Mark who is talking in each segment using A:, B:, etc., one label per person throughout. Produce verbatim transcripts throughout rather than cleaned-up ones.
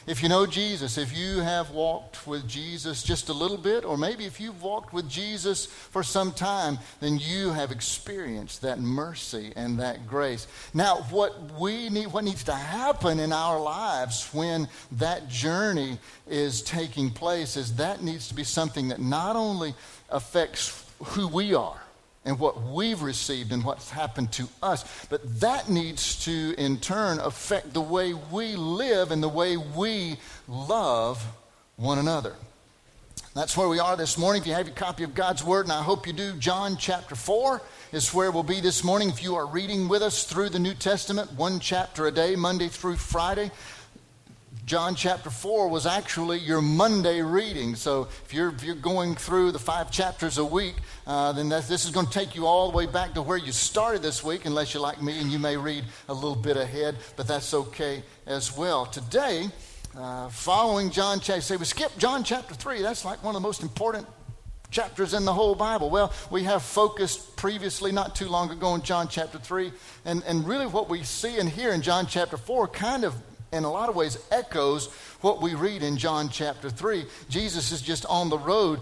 A: If you know Jesus, if you have walked with Jesus just a little bit, or maybe if you've walked with Jesus for some time, then you have experienced that mercy and that grace. Now, what we need, what needs to happen in our lives when that journey is taking place is that needs to be something that not only affects who we are and what we've received and what's happened to us, but that needs to, in turn, affect the way we live and the way we love one another. That's where we are this morning. If you have your copy of God's Word, and I hope you do, John chapter four is where we'll be this morning. If you are reading with us through the New Testament, one chapter a day, Monday through Friday, John chapter four was actually your Monday reading. So if you're if you're going through the five chapters a week, uh, then that's, this is going to take you all the way back to where you started this week, unless you're like me and you may read a little bit ahead, but that's okay as well. Today, uh, following John chapter, say we skip John chapter three. That's like one of the most important chapters in the whole Bible. Well, we have focused previously, not too long ago, in John chapter three, and, and really what we see and hear in John chapter four kind of in a lot of ways echoes what we read in John chapter three. Jesus is just on the road,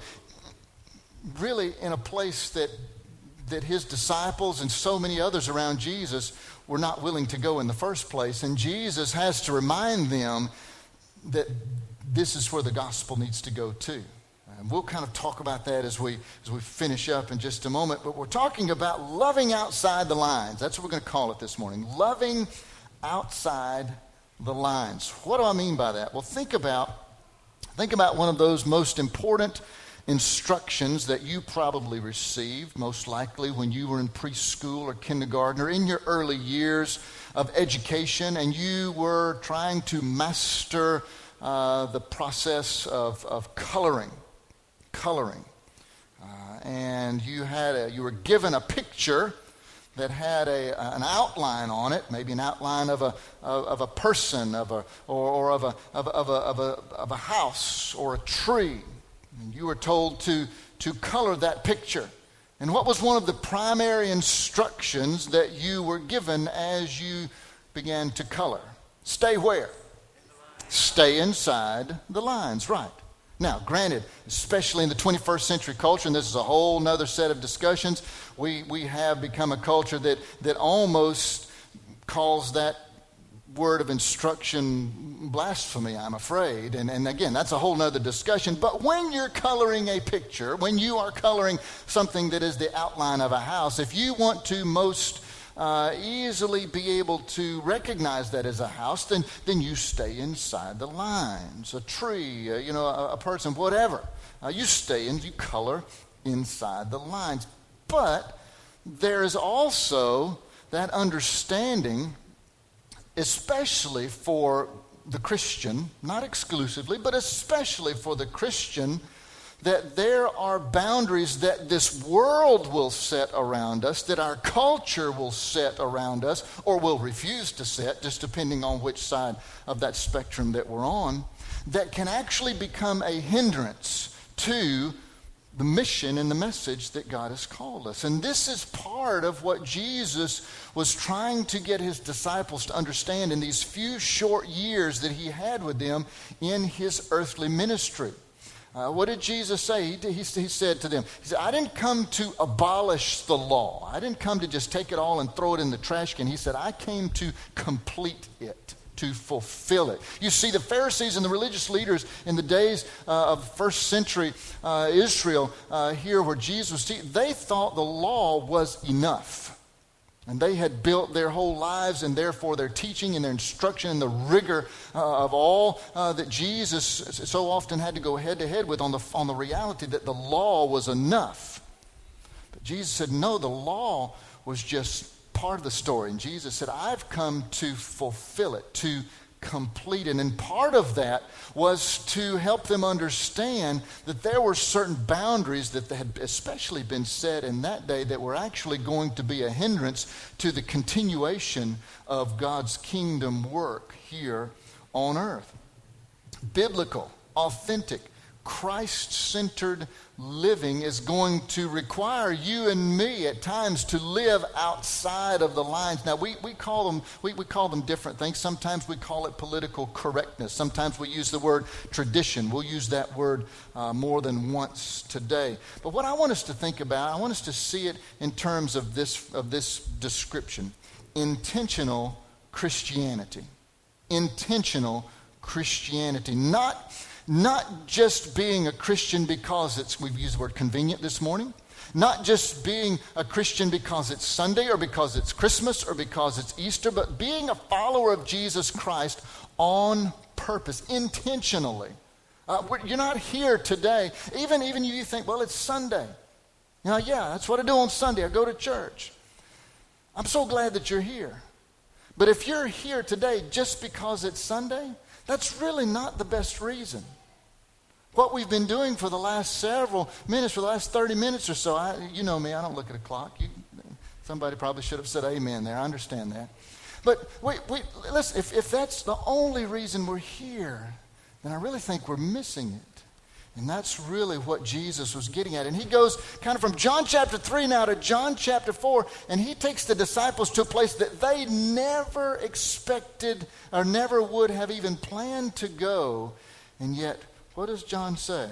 A: really in a place that that his disciples and so many others around Jesus were not willing to go in the first place. And Jesus has to remind them that this is where the gospel needs to go too. And we'll kind of talk about that as we as we finish up in just a moment. But we're talking about loving outside the lines. That's what we're going to call it this morning. Loving outside the lines. What do I mean by that? Well, think about think about one of those most important instructions that you probably received, most likely when you were in preschool or kindergarten or in your early years of education, and you were trying to master uh, the process of, of coloring. Coloring. Uh, and you had a, you were given a picture that had a, an outline on it, maybe an outline of a of, of a person, of a or, or of a of, of a of a of a house or a tree. And you were told to to color that picture. And what was one of the primary instructions that you were given as you began to color? Stay where? Stay inside the lines, right. Now, granted, especially in the twenty-first century culture, and this is a whole nother set of discussions, we, we have become a culture that, that almost calls that word of instruction blasphemy, I'm afraid. And, and again, that's a whole nother discussion. But when you're coloring a picture, when you are coloring something that is the outline of a house, if you want to most Uh, easily be able to recognize that as a house, then then you stay inside the lines. A tree, uh, you know, a, a person, whatever. Uh, you stay and you color inside the lines. But there is also that understanding, especially for the Christian, not exclusively, but especially for the Christian, that there are boundaries that this world will set around us, that our culture will set around us, or will refuse to set, just depending on which side of that spectrum that we're on, that can actually become a hindrance to the mission and the message that God has called us. And this is part of what Jesus was trying to get his disciples to understand in these few short years that he had with them in his earthly ministry. Uh, what did Jesus say? He, he, he said to them, he said, I didn't come to abolish the law. I didn't come to just take it all and throw it in the trash can. He said, I came to complete it, to fulfill it. You see, the Pharisees and the religious leaders in the days uh, of first century uh, Israel, uh, here where Jesus was teaching, they thought the law was enough. And they had built their whole lives and therefore their teaching and their instruction and the rigor uh, of all uh, that Jesus so often had to go head to head with on the, on the reality that the law was enough. But Jesus said, no, the law was just part of the story. And Jesus said, I've come to fulfill it, to complete it. And part of that was to help them understand that there were certain boundaries that had especially been set in that day that were actually going to be a hindrance to the continuation of God's kingdom work here on earth. Biblical, authentic, Christ-centered living is going to require you and me at times to live outside of the lines. Now, we, we call them we, we call them different things. Sometimes we call it political correctness. Sometimes we use the word tradition. We'll use that word uh, more than once today. But what I want us to think about, I want us to see it in terms of this of this description: intentional Christianity. Intentional Christianity. Not Not just being a Christian because it's, we've used the word convenient this morning. Not just being a Christian because it's Sunday or because it's Christmas or because it's Easter, but being a follower of Jesus Christ on purpose, intentionally. Uh, you're not here today. Even, even you think, well, it's Sunday. You know, yeah, that's what I do on Sunday. I go to church. I'm so glad that you're here. But if you're here today just because it's Sunday, that's really not the best reason. What we've been doing for the last several minutes, for the last thirty minutes or so, I, you know me, I don't look at a clock. You, somebody probably should have said amen there. I understand that. But we, we, listen, if, if that's the only reason we're here, then I really think we're missing it. And that's really what Jesus was getting at. And he goes kind of from John chapter three now to John chapter four, and he takes the disciples to a place that they never expected or never would have even planned to go. And yet, what does John say?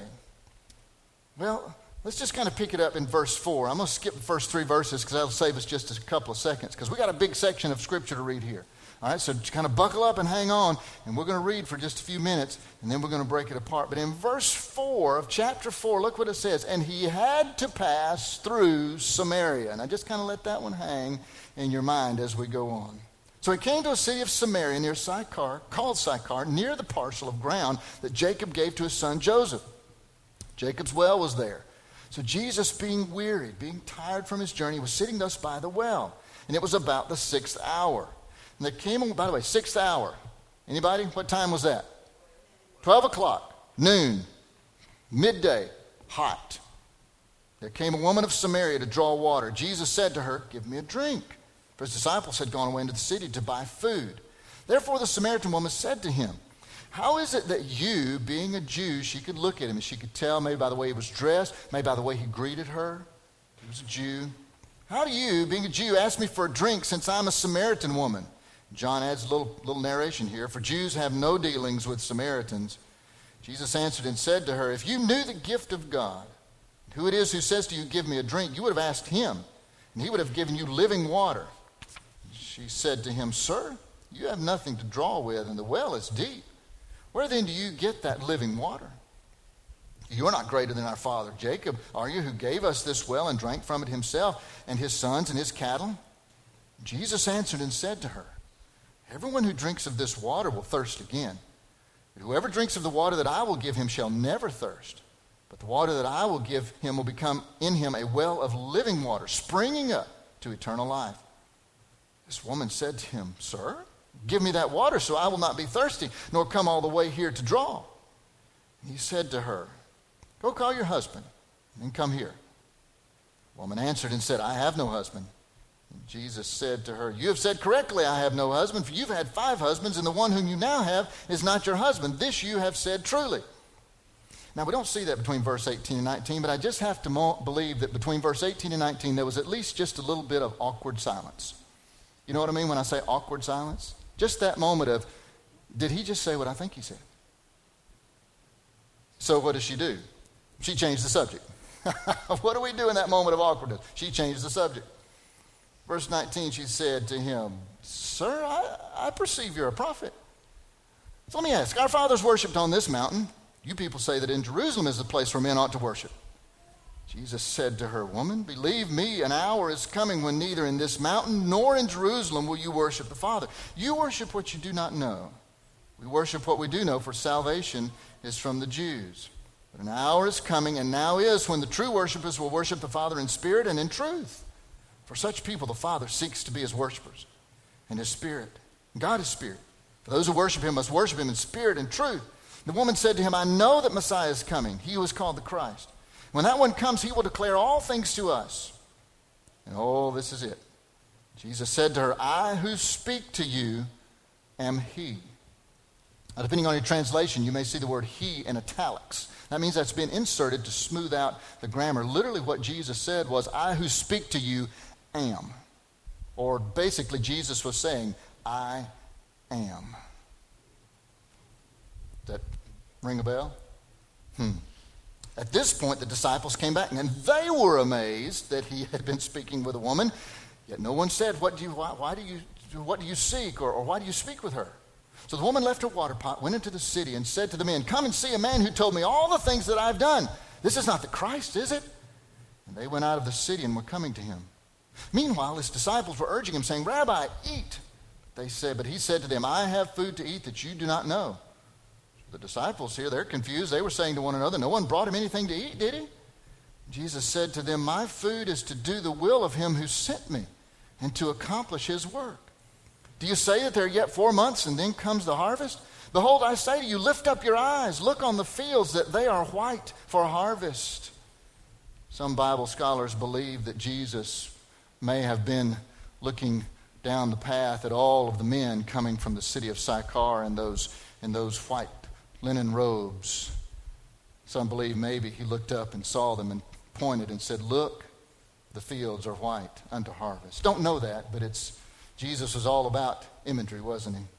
A: Well, let's just kind of pick it up in verse four. I'm going to skip the first three verses because that'll save us just a couple of seconds, because we got a big section of Scripture to read here. All right, so kind of buckle up and hang on, and we're going to read for just a few minutes, and then we're going to break it apart. But in verse four of chapter four, look what it says. And he had to pass through Samaria. And I just kind of let that one hang in your mind as we go on. So he came to a city of Samaria near Sychar, called Sychar, near the parcel of ground that Jacob gave to his son Joseph. Jacob's well was there. So Jesus, being wearied, being tired from his journey, was sitting thus by the well. And it was about the sixth hour. And there came, by the way, sixth hour. Anybody? What time was that? Twelve o'clock, noon, midday, hot. There came a woman of Samaria to draw water. Jesus said to her, "Give me a drink." For his disciples had gone away into the city to buy food. Therefore the Samaritan woman said to him, "How is it that you, being a Jew," she could look at him and she could tell maybe by the way he was dressed, maybe by the way he greeted her. He was a Jew. "How do you, being a Jew, ask me for a drink since I'm a Samaritan woman?" John adds a little, little narration here. "For Jews have no dealings with Samaritans." Jesus answered and said to her, "If you knew the gift of God, who it is who says to you, 'Give me a drink,' you would have asked him, and he would have given you living water." She said to him, "Sir, you have nothing to draw with, and the well is deep. Where then do you get that living water? You are not greater than our father Jacob, are you, who gave us this well and drank from it himself, and his sons and his cattle?" Jesus answered and said to her, "Everyone who drinks of this water will thirst again. But whoever drinks of the water that I will give him shall never thirst. But the water that I will give him will become in him a well of living water, springing up to eternal life." This woman said to him, "Sir, give me that water so I will not be thirsty, nor come all the way here to draw." He said to her, "Go call your husband, and then come here." The woman answered and said, "I have no husband." And Jesus said to her, "You have said correctly, I have no husband, for you've had five husbands, and the one whom you now have is not your husband. This you have said truly." Now, we don't see that between verse eighteen and nineteen, but I just have to mo- believe that between verse eighteen and nineteen, there was at least just a little bit of awkward silence. You know what I mean when I say awkward silence? Just that moment of, did he just say what I think he said? So what does she do? She changed the subject. What do we do in that moment of awkwardness? She changed the subject. Verse nineteen, she said to him, "Sir, I, I perceive you're a prophet. So let me ask, our fathers worshipped on this mountain. You people say that in Jerusalem is the place where men ought to worship." Jesus said to her, "Woman, believe me, an hour is coming when neither in this mountain nor in Jerusalem will you worship the Father. You worship what you do not know. We worship what we do know, for salvation is from the Jews. But an hour is coming, and now is, when the true worshipers will worship the Father in spirit and in truth. For such people the Father seeks to be his worshipers, and his spirit. God is spirit. For those who worship him must worship him in spirit and truth." The woman said to him, "I know that Messiah is coming, he who is called the Christ. When that one comes, he will declare all things to us." And oh, this is it. Jesus said to her, "I who speak to you am he." Now, depending on your translation, you may see the word he in italics. That means that's been inserted to smooth out the grammar. Literally what Jesus said was, I who speak to you am. Or basically Jesus was saying, I am. Does that ring a bell? Hmm. At this point, the disciples came back, and they were amazed that he had been speaking with a woman. Yet no one said, what do you, why, why do you, what do you seek, or, or why do you speak with her? So the woman left her water pot, went into the city, and said to the men, come and see a man who told me all the things that I've done. This is not the Christ, is it? And they went out of the city and were coming to him. Meanwhile, his disciples were urging him, saying, Rabbi, eat. They said, but he said to them, I have food to eat that you do not know. The disciples here, they're confused. They were saying to one another, no one brought him anything to eat, did he? Jesus said to them, my food is to do the will of him who sent me and to accomplish his work. Do you say that there are yet four months and then comes the harvest? Behold, I say to you, lift up your eyes, look on the fields that they are white for harvest. Some Bible scholars believe that Jesus may have been looking down the path at all of the men coming from the city of Sychar in those, in those white linen robes. Some believe maybe he looked up and saw them and pointed and said, look, the fields are white unto harvest. Don't know that, but it's Jesus was all about imagery, wasn't he?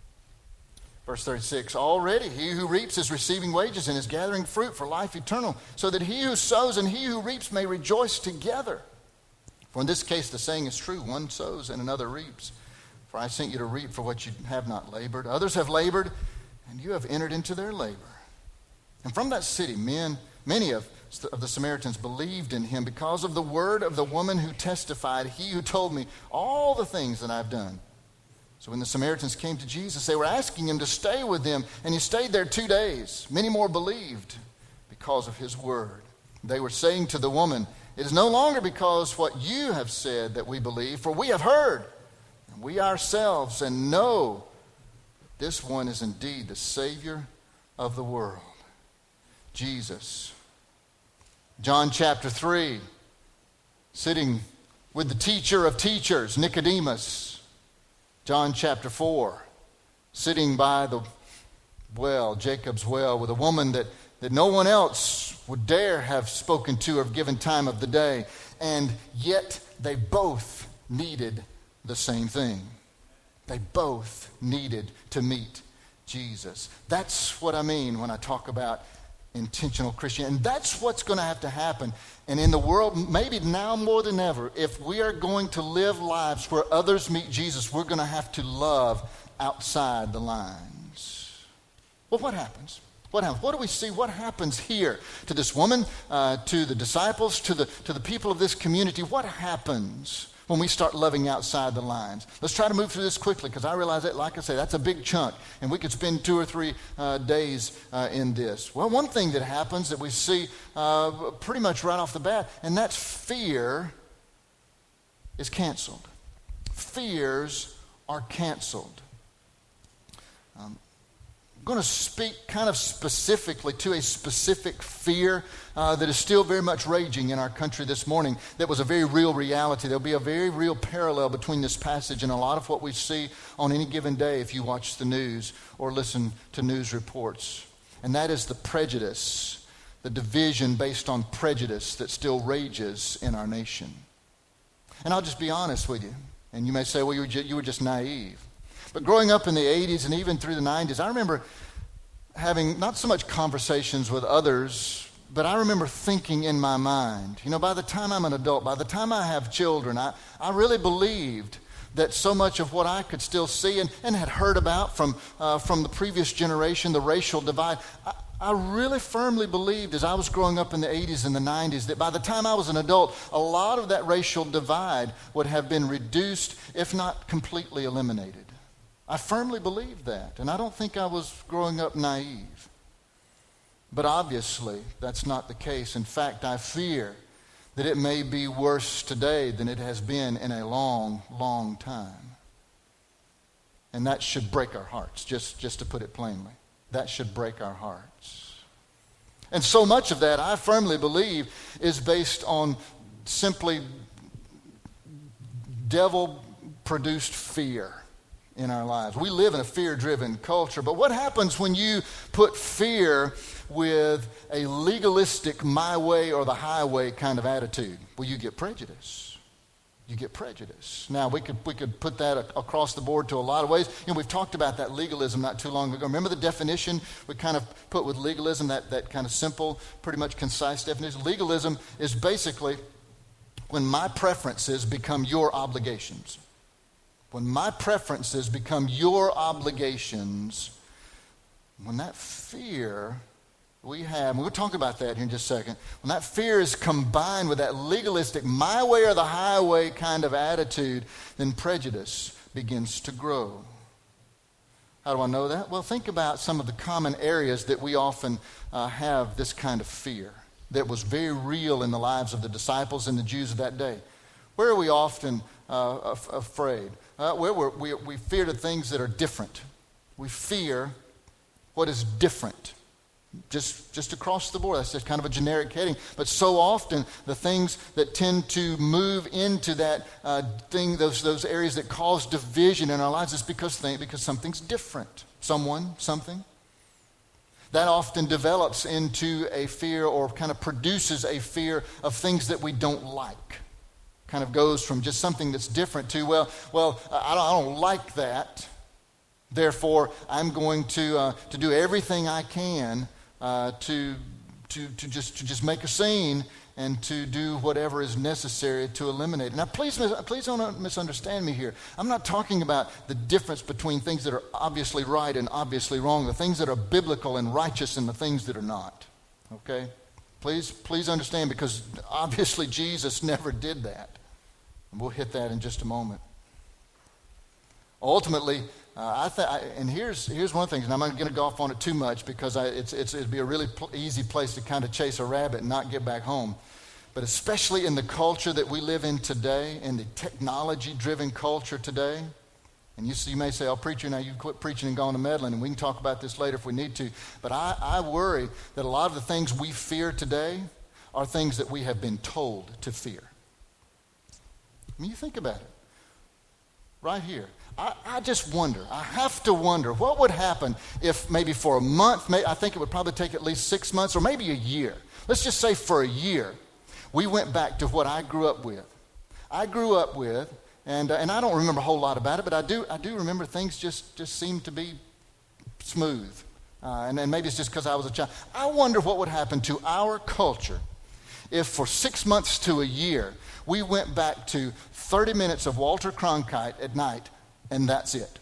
A: Verse thirty-six, already he who reaps is receiving wages and is gathering fruit for life eternal, so that he who sows and he who reaps may rejoice together. For in this case the saying is true, one sows and another reaps. For I sent you to reap for what you have not labored. Others have labored, and you have entered into their labor. And from that city, men, many of, of the Samaritans believed in him because of the word of the woman who testified, he who told me all the things that I've done. So when the Samaritans came to Jesus, they were asking him to stay with them, and he stayed there two days. Many more believed because of his word. They were saying to the woman, it is no longer because what you have said that we believe, for we have heard, and we ourselves and know this one is indeed the Savior of the world, Jesus. John chapter three, sitting with the teacher of teachers, Nicodemus. John chapter four, sitting by the well, Jacob's well, with a woman that, that no one else would dare have spoken to or given time of the day. And yet they both needed the same thing. They both needed to meet Jesus. That's what I mean when I talk about intentional Christianity. And that's what's going to have to happen. And in the world, maybe now more than ever, if we are going to live lives where others meet Jesus, we're going to have to love outside the lines. Well, what happens? What happens? What do we see? What happens here to this woman, uh, to the disciples, to the, to the people of this community? What happens when we start loving outside the lines? Let's try to move through this quickly, because I realize that, like I say, that's a big chunk, and we could spend two or three uh, days uh, in this. Well, one thing that happens that we see uh, pretty much right off the bat, and that's fear is canceled. Fears are canceled. Um, I'm going to speak kind of specifically to a specific fear uh, that is still very much raging in our country this morning. That was a very real reality. There'll be a very real parallel between this passage and a lot of what we see on any given day if you watch the news or listen to news reports. And that is the prejudice, the division based on prejudice that still rages in our nation. And I'll just be honest with you. And you may say, well, you were, ju- you were just naive. But growing up in the eighties and even through the nineties, I remember having not so much conversations with others, but I remember thinking in my mind, you know, by the time I'm an adult, by the time I have children, I, I really believed that so much of what I could still see and, and had heard about from, uh, from the previous generation, the racial divide, I, I really firmly believed as I was growing up in the eighties and the nineties that by the time I was an adult, a lot of that racial divide would have been reduced, if not completely eliminated. I firmly believed that, and I don't think I was growing up naive. But obviously, that's not the case. In fact, I fear that it may be worse today than it has been in a long, long time. And that should break our hearts, just, just to put it plainly. That should break our hearts. And so much of that, I firmly believe, is based on simply devil-produced fear. in our lives. We live in a fear-driven culture, but what happens when you put fear with a legalistic my way or the highway kind of attitude? Well, you get prejudice. You get prejudice. Now, we could we could put that a- across the board to a lot of ways. You know, we've talked about that legalism not too long ago. Remember the definition we kind of put with legalism, that, that kind of simple, pretty much concise definition? Legalism is basically when my preferences become your obligations. When my preferences become your obligations, when that fear we have, and we'll talk about that here in just a second, when that fear is combined with that legalistic, my way or the highway kind of attitude, then prejudice begins to grow. How do I know that? Well, think about some of the common areas that we often uh, have this kind of fear that was very real in the lives of the disciples and the Jews of that day. Where are we often uh, af- afraid? Uh, where we're, we we fear the things that are different. We fear what is different. Just just across the board. That's just kind of a generic heading. But so often the things that tend to move into that uh, thing, those those areas that cause division in our lives, is because thing, because something's different. Someone, something. That often develops into a fear, or kind of produces a fear of things that we don't like. Kind of goes from just something that's different to, well, well, I don't, I don't like that. Therefore, I'm going to uh, to do everything I can uh, to to to just to just make a scene and to do whatever is necessary to eliminate it. Now, please, please don't misunderstand me here. I'm not talking about the difference between things that are obviously right and obviously wrong, the things that are biblical and righteous and the things that are not. Okay? Please, please understand, because obviously Jesus never did that. And we'll hit that in just a moment. Ultimately, uh, I th- I, and here's here's one of the things, and I'm not going to go off on it too much because I, it's, it's, it'd be a really pl- easy place to kind of chase a rabbit and not get back home. But especially in the culture that we live in today, in the technology-driven culture today, and you, you may say, oh, preacher, now you quit preaching and go on to meddling, and we can talk about this later if we need to. But I, I worry that a lot of the things we fear today are things that we have been told to fear. I mean, you think about it. Right here. I, I just wonder, I have to wonder, what would happen if maybe for a month, may, I think it would probably take at least six months or maybe a year. Let's just say for a year, we went back to what I grew up with. I grew up with, and uh, and I don't remember a whole lot about it, but I do I do remember things just, just seemed to be smooth. Uh, and, and maybe it's just because I was a child. I wonder what would happen to our culture if for six months to a year, we went back to thirty minutes of Walter Cronkite at night, and that's it.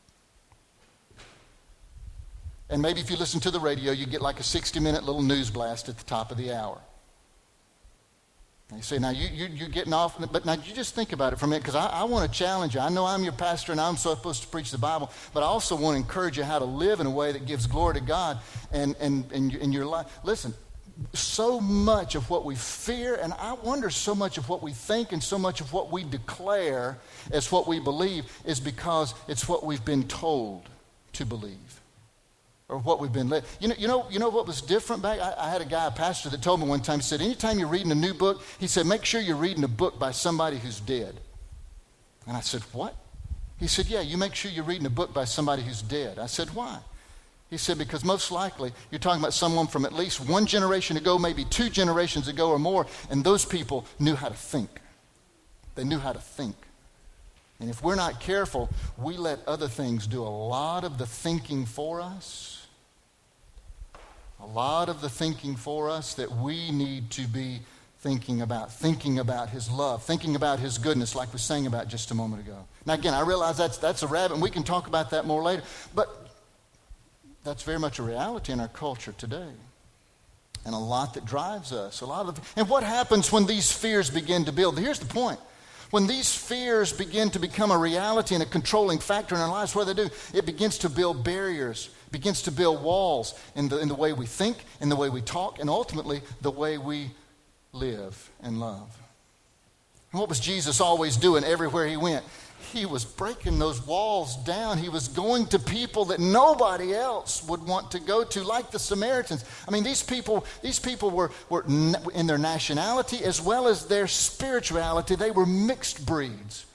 A: And maybe if you listen to the radio, you get like a sixty-minute little news blast at the top of the hour. And you say, now you, you, you're getting off, but now you just think about it for a minute, because I, I want to challenge you. I know I'm your pastor and I'm supposed to preach the Bible, but I also want to encourage you how to live in a way that gives glory to God and and and in your life. Listen, so much of what we fear, and I wonder so much of what we think and so much of what we declare as what we believe, is because it's what we've been told to believe, or what we've been led. You know, you know, you know what was different back? I, I had a guy, a pastor, that told me one time, he said, anytime you're reading a new book, he said, make sure you're reading a book by somebody who's dead. And I said, what? He said, yeah, you make sure you're reading a book by somebody who's dead. I said, why? He said, because most likely you're talking about someone from at least one generation ago, maybe two generations ago or more, and those people knew how to think. They knew how to think. And if we're not careful, we let other things do a lot of the thinking for us. A lot of the thinking for us that we need to be thinking about. Thinking about His love. Thinking about His goodness, like we sang about just a moment ago. Now again, I realize that's, that's a rabbit, and we can talk about that more later. But that's very much a reality in our culture today. And a lot that drives us. A lot of, and what happens when these fears begin to build? Here's the point. When these fears begin to become a reality and a controlling factor in our lives, what do they do? It begins to build barriers, begins to build walls in the, in the way we think, in the way we talk, and ultimately the way we live and love. And what was Jesus always doing everywhere He went? He was breaking those walls down. He was going to people that nobody else would want to go to, like the Samaritans. I mean, these people, these people were, were in their nationality as well as their spirituality. They were mixed breeds.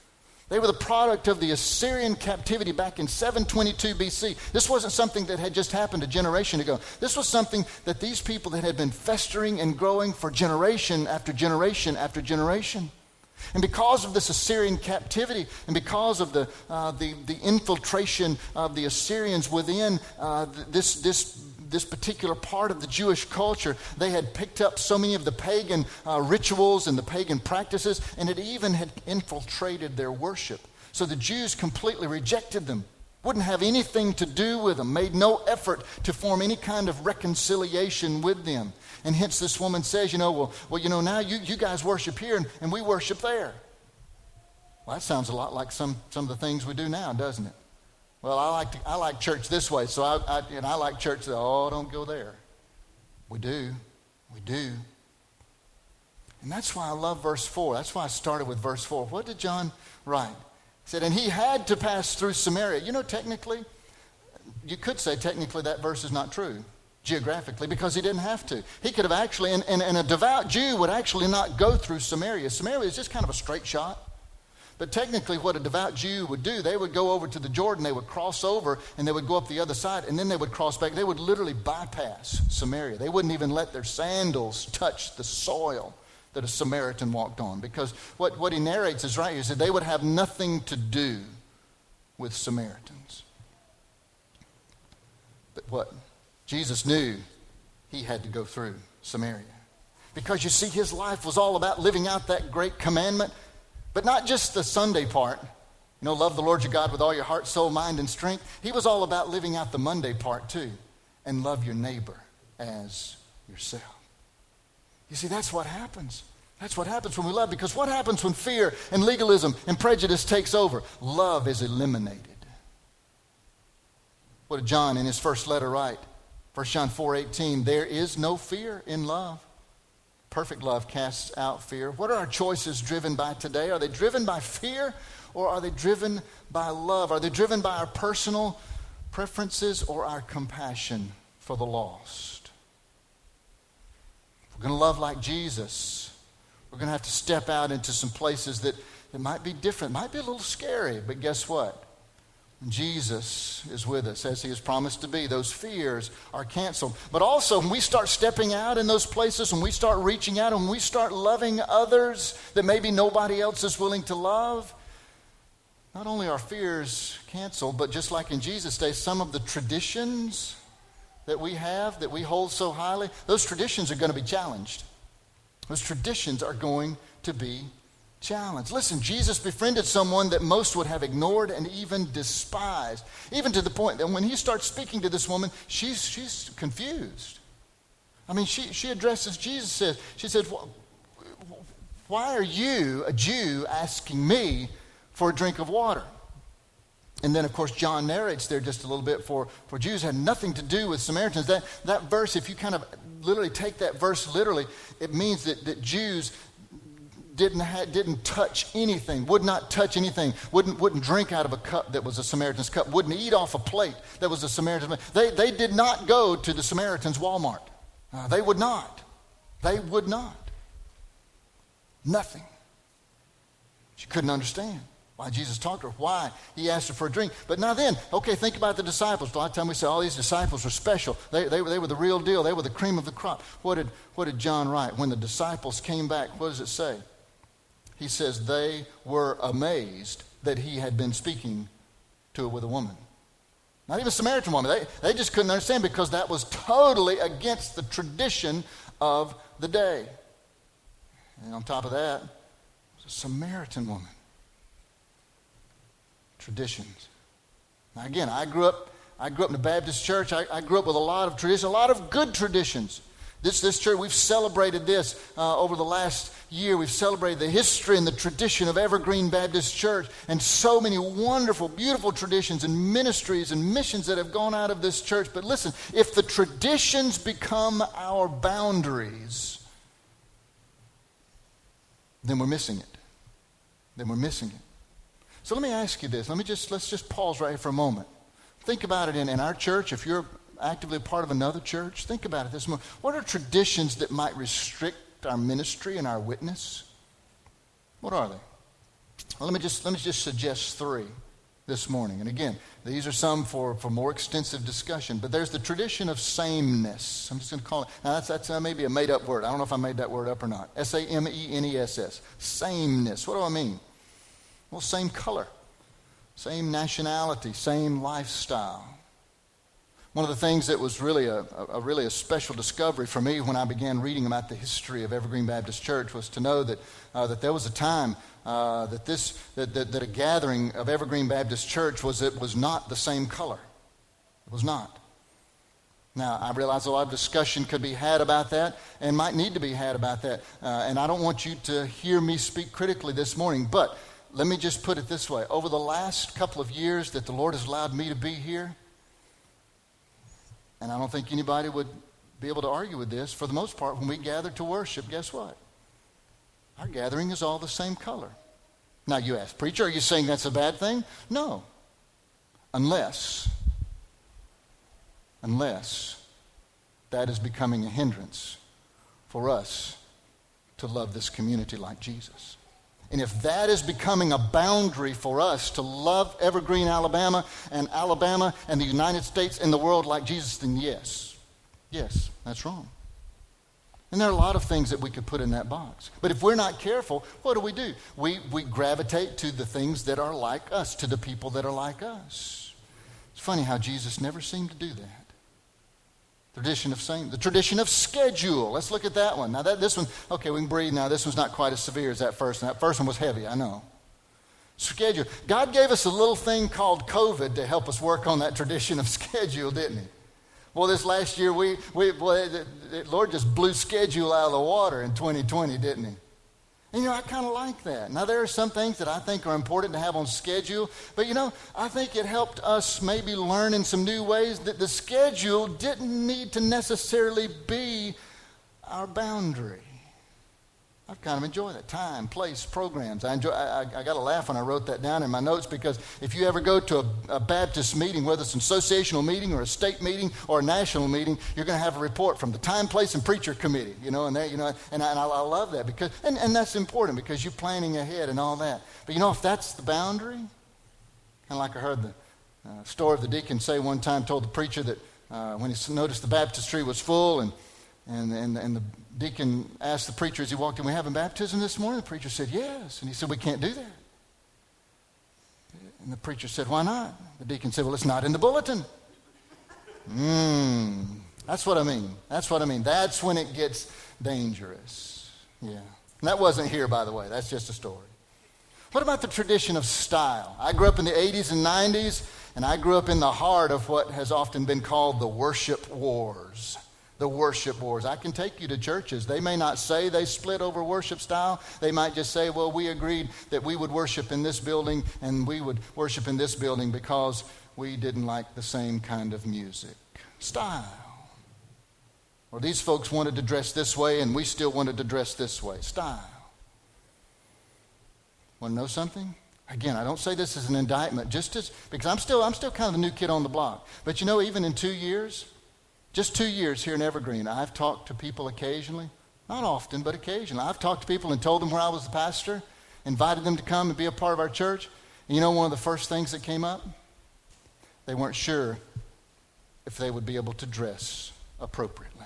A: They were the product of the Assyrian captivity back in seven twenty-two B C. This wasn't something that had just happened a generation ago. This was something that these people that had been festering and growing for generation after generation after generation. And because of this Assyrian captivity, and because of the uh, the, the infiltration of the Assyrians within uh, this this this particular part of the Jewish culture, they had picked up so many of the pagan uh, rituals and the pagan practices, and it even had infiltrated their worship. So the Jews completely rejected them, wouldn't have anything to do with them, made no effort to form any kind of reconciliation with them. And hence this woman says, you know, well, well you know, now you, you guys worship here and, and we worship there. Well, that sounds a lot like some, some of the things we do now, doesn't it? Well, I like to, I like church this way, so I, I and I like church that, oh, don't go there. We do. We do. And that's why I love verse four. That's why I started with verse four. What did John write? He said, and he had to pass through Samaria. You know, technically, you could say technically that verse is not true, geographically, because he didn't have to. He could have actually, and, and, and a devout Jew would actually not go through Samaria. Samaria is just kind of a straight shot. But technically what a devout Jew would do, they would go over to the Jordan, they would cross over, and they would go up the other side, and then they would cross back. They would literally bypass Samaria. They wouldn't even let their sandals touch the soil that a Samaritan walked on. Because what, what he narrates is right here. He said they would have nothing to do with Samaritans. But what? Jesus knew he had to go through Samaria. Because you see, his life was all about living out that great commandment. But not just the Sunday part, you know, love the Lord your God with all your heart, soul, mind, and strength. He was all about living out the Monday part too, and love your neighbor as yourself. You see, that's what happens. That's what happens when we love, because what happens when fear and legalism and prejudice takes over? Love is eliminated. What did John in his first letter write? First John four eighteen, there is no fear in love. Perfect love casts out fear. What are our choices driven by today? Are they driven by fear, or are they driven by love? Are they driven by our personal preferences or our compassion for the lost? If we're going to love like Jesus, we're going to have to step out into some places that, that might be different, might be a little scary, but guess what? Jesus is with us as he has promised to be. Those fears are canceled. But also, when we start stepping out in those places, when we start reaching out, and when we start loving others that maybe nobody else is willing to love, not only are fears canceled, but just like in Jesus' day, some of the traditions that we have, that we hold so highly, those traditions are going to be challenged. Those traditions are going to be challenge. Listen, Jesus befriended someone that most would have ignored and even despised, even to the point that when he starts speaking to this woman, she's she's confused. I mean, she, she addresses Jesus, says, she said, why are you, a Jew, asking me for a drink of water? And then, of course, John narrates there just a little bit, for, for Jews had nothing to do with Samaritans. That, that verse, if you kind of literally take that verse literally, it means that, that Jews Didn't, ha- didn't touch anything, would not touch anything, wouldn't, wouldn't drink out of a cup that was a Samaritan's cup, wouldn't eat off a plate that was a Samaritan's. They, they did not go to the Samaritan's Walmart. Uh, they would not. They would not. Nothing. She couldn't understand why Jesus talked to her, why he asked her for a drink. But now then, okay, think about the disciples. A lot of times we say all these disciples were special. They, they, they were the real deal. They were the cream of the crop. What did, what did John write? When the disciples came back, what does it say? He says they were amazed that he had been speaking to her with a woman. Not even a Samaritan woman. They, they just couldn't understand, because that was totally against the tradition of the day. And on top of that, it was a Samaritan woman. Traditions. Now again, I grew up, I grew up in the Baptist church. I, I grew up with a lot of traditions, a lot of good traditions. This, this church, we've celebrated this uh, over the last year. We've celebrated the history and the tradition of Evergreen Baptist Church, and so many wonderful, beautiful traditions and ministries and missions that have gone out of this church. But listen, if the traditions become our boundaries, then we're missing it. Then we're missing it. So let me ask you this. Let me just, let's just pause right here for a moment. Think about it in, in our church. If you're actively a part of another church, think about it this moment. What are traditions that might restrict our ministry and our witness? What are they? Well, let me just let me just suggest three this morning. And again, these are some for, for more extensive discussion. But there's the tradition of sameness. I'm just going to call it. Now, that's, that's uh, maybe a made-up word. I don't know if I made that word up or not. S A M E N E S S. Sameness. What do I mean? Well, same color, same nationality, same lifestyle. One of the things that was really a, a, a really a special discovery for me when I began reading about the history of Evergreen Baptist Church was to know that uh, that there was a time uh, that this that, that that a gathering of Evergreen Baptist Church was it was not the same color. It was not. Now, I realize a lot of discussion could be had about that and might need to be had about that. Uh, and I don't want you to hear me speak critically this morning, but let me just put it this way. Over the last couple of years that the Lord has allowed me to be here, and I don't think anybody would be able to argue with this, for the most part, when we gather to worship, guess what? Our gathering is all the same color. Now you ask, preacher, are you saying that's a bad thing? No. Unless, unless that is becoming a hindrance for us to love this community like Jesus. And if that is becoming a boundary for us to love Evergreen, Alabama, and Alabama and the United States and the world like Jesus, then yes, yes, that's wrong. And there are a lot of things that we could put in that box. But if we're not careful, what do we do? We, we gravitate to the things that are like us, to the people that are like us. It's funny how Jesus never seemed to do that. Tradition of same, the tradition of schedule. Let's look at that one. Now that this one, okay, we can breathe now. This one's not quite as severe as that first one. That first one was heavy, I know. Schedule. God gave us a little thing called COVID to help us work on that tradition of schedule, didn't he? Well, this last year, we, we boy, the, the Lord just blew schedule out of the water in twenty twenty, didn't he? And, you know, I kind of like that. Now, there are some things that I think are important to have on schedule. But, you know, I think it helped us maybe learn in some new ways that the schedule didn't need to necessarily be our boundary. I've kind of enjoyed that. Time, place, programs. I enjoy. I, I got a laugh when I wrote that down in my notes, because if you ever go to a, a Baptist meeting, whether it's an associational meeting or a state meeting or a national meeting, you're going to have a report from the time, place, and preacher committee. You know, and they, you know, and I, and I, I love that because, and, and that's important because you're planning ahead and all that. But you know, if that's the boundary, kind of like I heard the uh, story of the deacon say one time, told the preacher that uh, when he noticed the baptistry was full, and and and and the deacon asked the preacher as he walked in, "We having baptism this morning?" The preacher said, "Yes." And he said, "We can't do that." And the preacher said, "Why not?" The deacon said, "Well, it's not in the bulletin." Mmm. That's what I mean. That's what I mean. That's when it gets dangerous. Yeah. And that wasn't here, by the way. That's just a story. What about the tradition of style? I grew up in the eighties and nineties, and I grew up in the heart of what has often been called the worship wars. The worship wars. I can take you to churches. They may not say they split over worship style. They might just say, well, we agreed that we would worship in this building and we would worship in this building because we didn't like the same kind of music. Style. Or these folks wanted to dress this way and we still wanted to dress this way. Style. Want to know something? Again, I don't say this as an indictment, just as, because I'm still, I'm still kind of the new kid on the block. But you know, even in two years, just two years here in Evergreen, I've talked to people occasionally, not often, but occasionally. I've talked to people and told them where I was the pastor, invited them to come and be a part of our church. And you know one of the first things that came up? They weren't sure if they would be able to dress appropriately.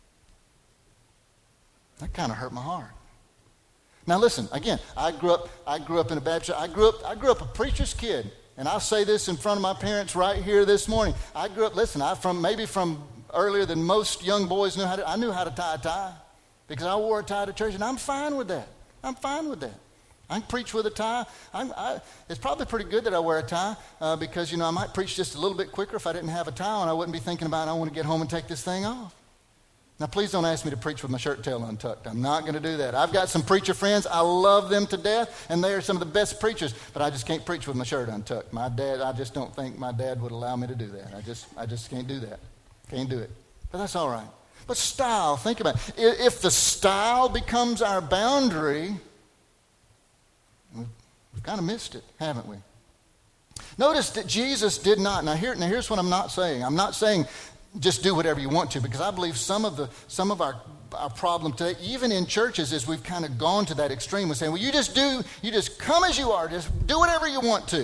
A: That kind of hurt my heart. Now listen, again, I grew up, I grew up in a Baptist, I grew up, I grew up a preacher's kid. And I'll say this in front of my parents right here this morning. I grew up, listen, I from maybe from earlier than most young boys knew how to, I knew how to tie a tie because I wore a tie to church, and I'm fine with that. I'm fine with that. I can preach with a tie. I'm, I, it's probably pretty good that I wear a tie uh, because, you know, I might preach just a little bit quicker if I didn't have a tie, and I wouldn't be thinking about, I want to get home and take this thing off. Now, please don't ask me to preach with my shirt tail untucked. I'm not going to do that. I've got some preacher friends. I love them to death, and they are some of the best preachers, but I just can't preach with my shirt untucked. My dad, I just don't think my dad would allow me to do that. I just, I just can't do that. Can't do it. But that's all right. But style, think about it. If the style becomes our boundary, we've, we've kind of missed it, haven't we? Notice that Jesus did not. Now, here, now here's what I'm not saying. I'm not saying just do whatever you want to, because I believe some of the some of our our problem today, even in churches, is we've kind of gone to that extreme. We're saying, well, you just do, you just come as you are, just do whatever you want to.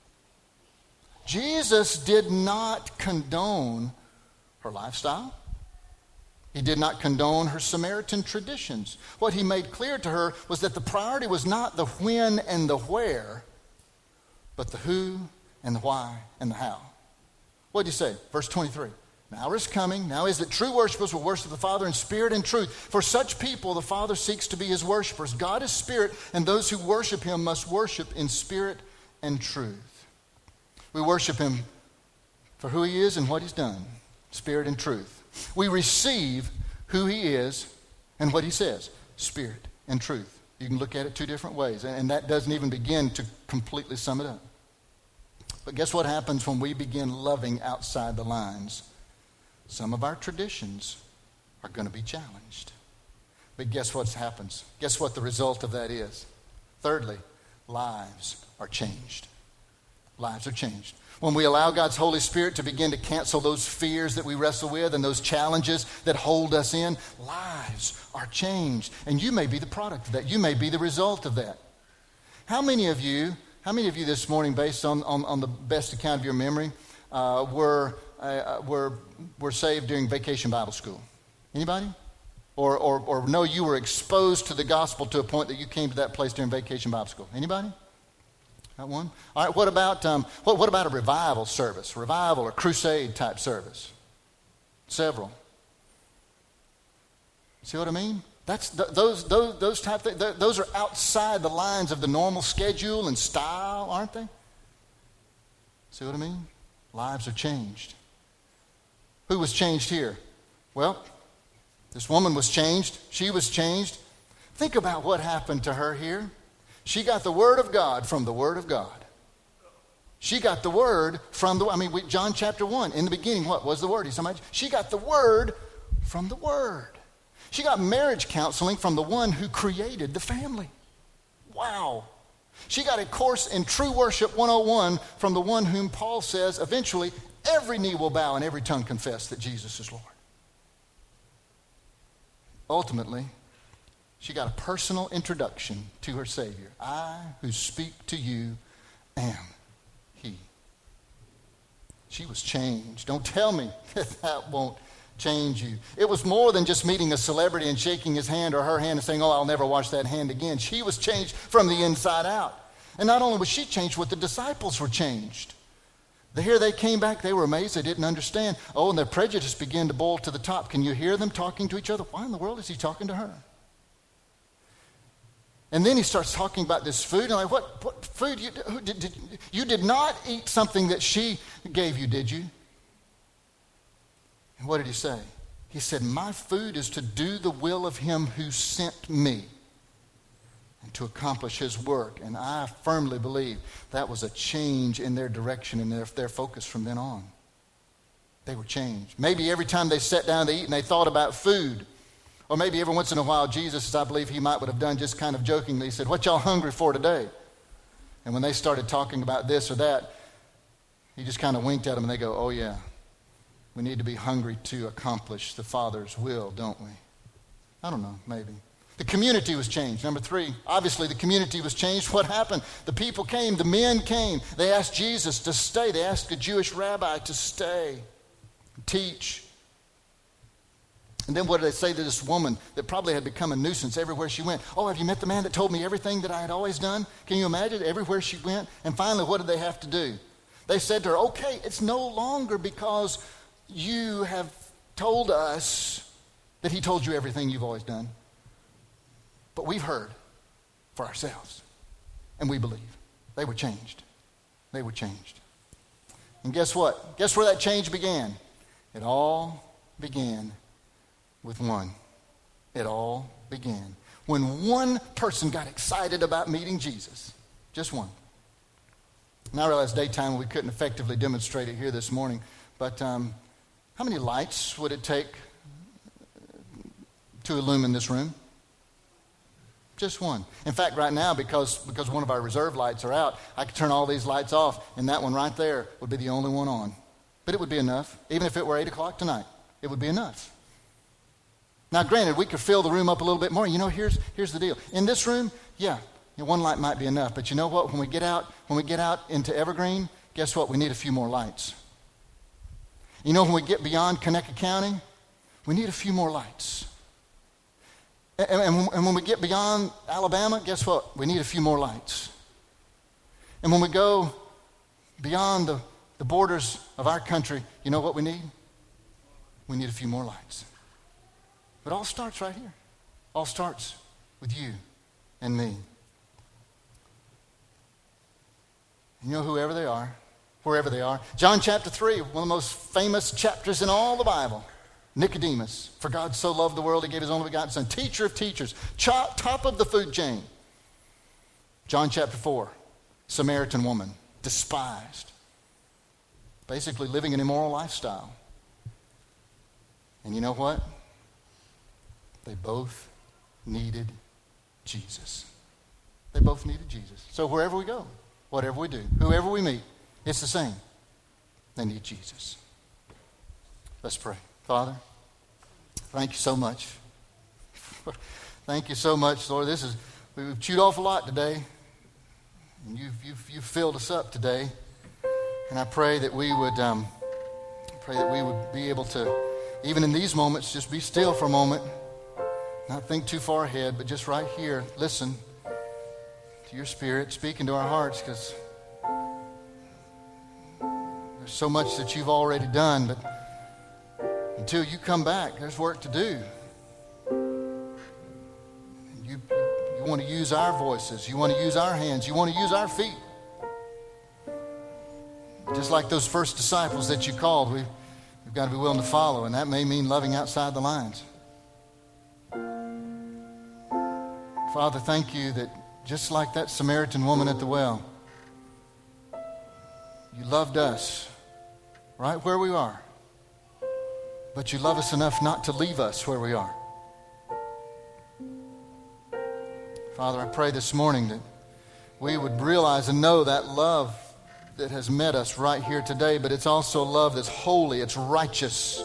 A: Jesus did not condone her lifestyle. He did not condone her Samaritan traditions. What he made clear to her was that the priority was not the when and the where, but the who and the why and the how. What did he say? Verse twenty-three. Now is coming, now is that true worshipers will worship the Father in spirit and truth. For such people, the Father seeks to be his worshipers. God is spirit, and those who worship him must worship in spirit and truth. We worship him for who he is and what he's done, spirit and truth. We receive who he is and what he says, spirit and truth. You can look at it two different ways, and that doesn't even begin to completely sum it up. But guess what happens when we begin loving outside the lines? Some of our traditions are going to be challenged. But guess what happens? Guess what the result of that is? Thirdly, lives are changed. Lives are changed. When we allow God's Holy Spirit to begin to cancel those fears that we wrestle with and those challenges that hold us in, lives are changed. And you may be the product of that. You may be the result of that. How many of you, how many of you this morning, based on, on, on the best account of your memory, uh, were, uh, were, were saved during Vacation Bible School? Anybody? Or, or, or no, you were exposed to the gospel to a point that you came to that place during Vacation Bible School? Anybody? Got one? All right, what about um, what, what about a revival service? Revival or crusade type service? Several. See what I mean? That's th- those those those type th- th- those are outside the lines of the normal schedule and style, aren't they? See what I mean? Lives are changed. Who was changed here? Well, this woman was changed. She was changed. Think about what happened to her here. She got the Word of God from the Word of God. She got the Word from the, I mean, we, John chapter one, in the beginning, what was the Word? He said, she got the Word from the Word. She got marriage counseling from the one who created the family. Wow. She got a course in True Worship one oh one from the one whom Paul says eventually every knee will bow and every tongue confess that Jesus is Lord. Ultimately, she got a personal introduction to her Savior. I who speak to you am He. She was changed. Don't tell me that that won't change you. It was more than just meeting a celebrity and shaking his hand or her hand and saying, oh, I'll never wash that hand again. She was changed from the inside out. And not only was she changed, but the disciples were changed. Here they came back. They were amazed. They didn't understand. Oh, and their prejudice began to boil to the top. Can you hear them talking to each other? Why in the world is he talking to her? And then he starts talking about this food. And I'm like, what, what food? You, who, did, did, you did not eat something that she gave you, did you? And what did he say? He said, my food is to do the will of him who sent me and to accomplish his work. And I firmly believe that was a change in their direction and their, their focus from then on. They were changed. Maybe every time they sat down to eat and they thought about food, or maybe every once in a while, Jesus, as I believe he might would have done just kind of jokingly, he said, what y'all hungry for today? And when they started talking about this or that, he just kind of winked at them and they go, oh yeah, we need to be hungry to accomplish the Father's will, don't we? I don't know, maybe. The community was changed. Number three, obviously the community was changed. What happened? The people came, the men came. They asked Jesus to stay. They asked a Jewish rabbi to stay, teach. And then what did they say to this woman that probably had become a nuisance everywhere she went? Oh, have you met the man that told me everything that I had always done? Can you imagine? Everywhere she went. And finally, what did they have to do? They said to her, okay, it's no longer because you have told us that he told you everything you've always done. But we've heard for ourselves. And we believe. They were changed. They were changed. And guess what? Guess where that change began? It all began with one. It all began when one person got excited about meeting Jesus. Just one. Now I realize daytime we couldn't effectively demonstrate it here this morning, but um, how many lights would it take to illumine this room? Just one. In fact, right now, because, because one of our reserve lights are out, I could turn all these lights off, and that one right there would be the only one on. But it would be enough. Even if it were eight o'clock tonight, it would be enough. Now, granted, we could fill the room up a little bit more. You know, here's, here's the deal. In this room, yeah, you know, one light might be enough. But you know what? When we get out, when we get out into Evergreen, guess what? We need a few more lights. You know, when we get beyond Conecuh County, we need a few more lights. And, and, and when we get beyond Alabama, guess what? We need a few more lights. And when we go beyond the, the borders of our country, you know what we need? We need a few more lights. But it all starts right here. All starts with you and me. You know, whoever they are, wherever they are. John chapter three, one of the most famous chapters in all the Bible. Nicodemus, for God so loved the world, he gave his only begotten son. Teacher of teachers, top of the food chain. John chapter four, Samaritan woman, despised. Basically living an immoral lifestyle. And you know what? They both needed Jesus. They both needed Jesus. So wherever we go, whatever we do, whoever we meet, it's the same. They need Jesus. Let's pray. Father, thank you so much. Thank you so much, Lord. This is, we've chewed off a lot today. And you've, you've, you've filled us up today. And I pray that we would, um, pray that we would be able to, even in these moments, just be still for a moment. Not think too far ahead, but just right here, listen to your Spirit speaking to our hearts, because there's so much that you've already done, but until you come back, there's work to do. You, you want to use our voices. You want to use our hands. You want to use our feet. Just like those first disciples that you called, we've, we've got to be willing to follow, and that may mean loving outside the lines. Father, thank you that just like that Samaritan woman at the well, you loved us right where we are. But you love us enough not to leave us where we are. Father, I pray this morning that we would realize and know that love that has met us right here today, but it's also love that's holy, it's righteous,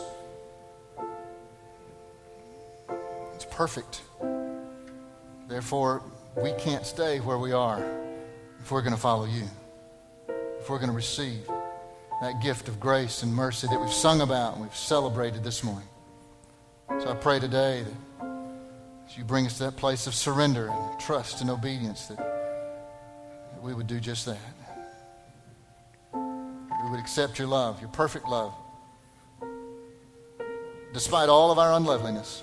A: it's perfect. Therefore, we can't stay where we are if we're going to follow you, if we're going to receive that gift of grace and mercy that we've sung about and we've celebrated this morning. So I pray today that as you bring us to that place of surrender and trust and obedience, that, that we would do just that. We would accept your love, your perfect love, despite all of our unloveliness.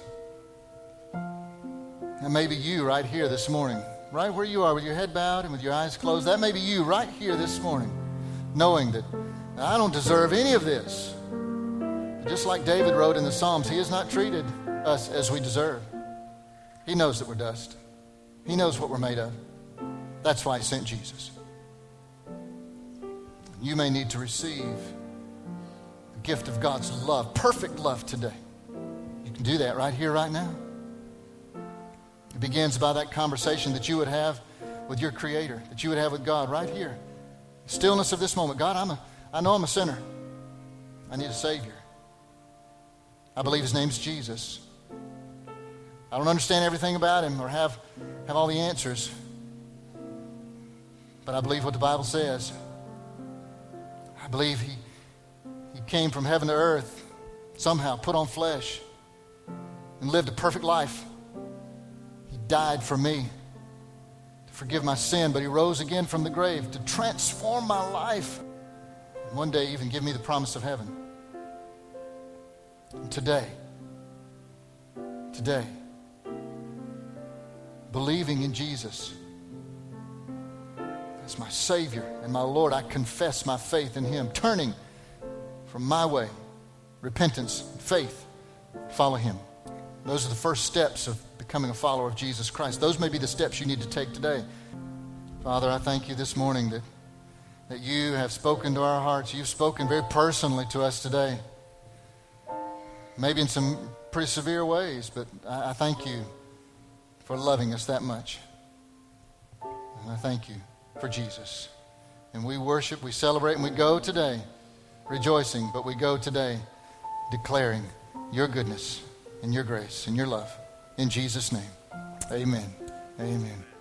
A: And maybe you right here this morning, right where you are with your head bowed and with your eyes closed, that may be you right here this morning, knowing that I don't deserve any of this. Just like David wrote in the Psalms, he has not treated us as we deserve. He knows that we're dust. He knows what we're made of. That's why he sent Jesus. You may need to receive the gift of God's love, perfect love today. You can do that right here, right now. It begins by that conversation that you would have with your Creator, that you would have with God right here. Stillness of this moment. God, I'm a, I know I'm a sinner. I need a Savior. I believe His name's Jesus. I don't understand everything about Him or have, have all the answers. But I believe what the Bible says. I believe He, he came from heaven to earth, somehow put on flesh, and lived a perfect life. He died for me to forgive my sin, but He rose again from the grave to transform my life. And one day even give me the promise of heaven. And today, today, believing in Jesus as my Savior and my Lord, I confess my faith in Him, turning from my way, repentance, faith, follow Him. Those are the first steps of becoming a follower of Jesus Christ. Those may be the steps you need to take today. Father, I thank you this morning that, that you have spoken to our hearts. You've spoken very personally to us today. Maybe in some pretty severe ways, but I, I thank you for loving us that much. And I thank you for Jesus. And we worship, we celebrate, and we go today rejoicing, but we go today declaring your goodness and your grace and your love. In Jesus' name, amen. Amen.